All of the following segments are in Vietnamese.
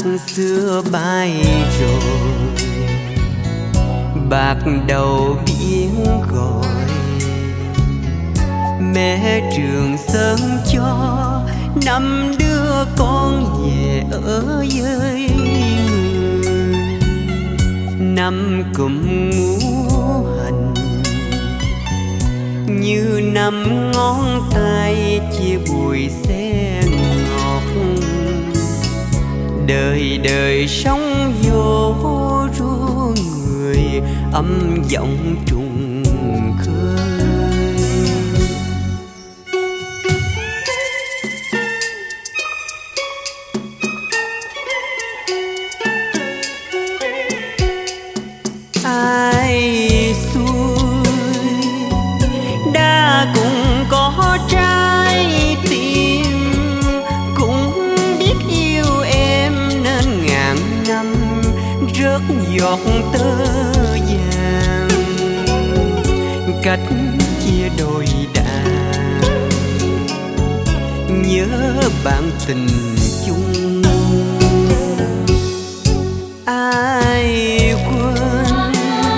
xưa bay rồi, bạc đầu biển gọi. Mẹ trường sớm cho năm đứa con về ở với người. Năm cụm ngũ hành như năm ngón tay chia bụi xe ngọt. Đời đời sống vô ru người, âm vọng trùng khơi. Ai xuôi đã cũng có trái tim, cũng biết yêu em nên ngàn năm rớt giọt tơ vàng. Cách chia đôi đàn nhớ bạn tình chung. Ai quên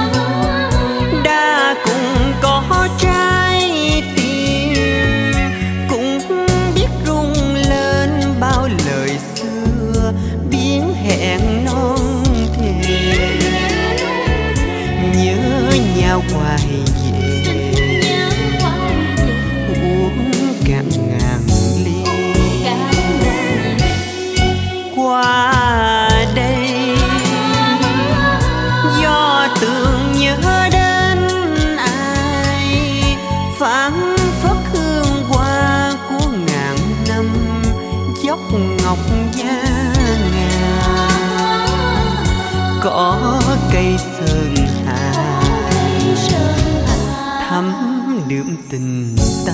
đã cũng có trái tim, cũng biết rung lên bao lời xưa biến hẹn non thề. Nhớ nhau hoài về uống cạn ngàn ly. Qua đây do tưởng nhớ đến ai, phảng phất hương hoa của ngàn năm dốc ngọc da ngà. Có cây sơn hà thắm đượm tình ta.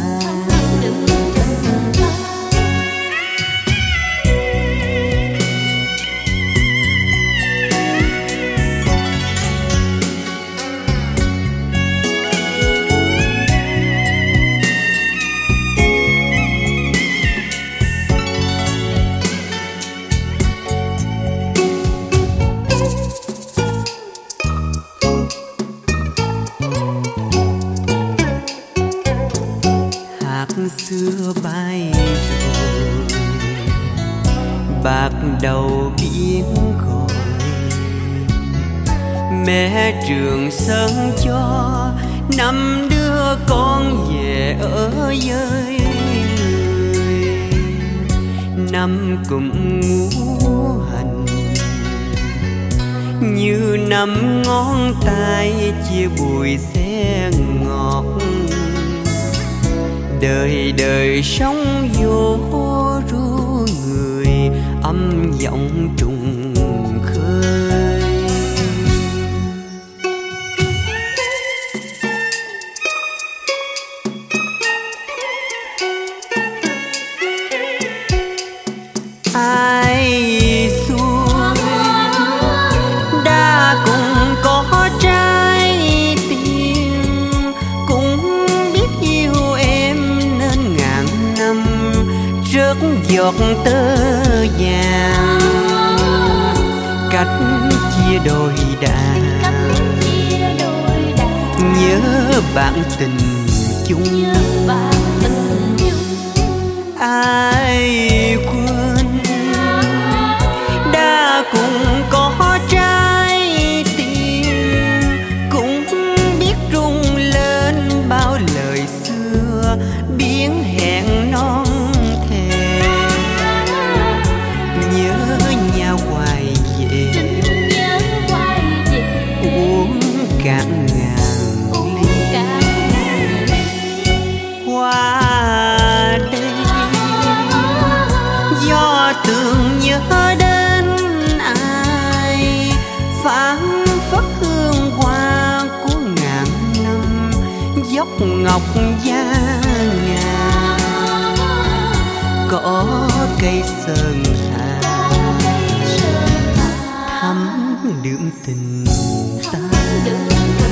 Xưa bay rồi, bạc đầu biển gọi. Mẹ trường sớm cho năm đứa con về ở với người. Năm cụm ngũ hành như năm ngón tay chia bụi xe ngọt. Đời đời sống vô ru người, âm vọng trùng khơi. Ai xuôi đã cũng có trái tim, cũng biết yêu em nên ngàn năm rớt giọt tơ vàng. Cách chia đôi đàn nhớ bạn tình chung. Ai quên đã cũng có trái tim, cũng biết rung lên bao lời xưa biến hẹn non thề. Nhớ nhau hoài về uống cạn ngàn ly. Qua đây do tưởng nhớ đến ai, phảng phất hương hoa của ngàn năm dốc ngọc da ngà. Có cây sơn hà thắm đượm tình ta.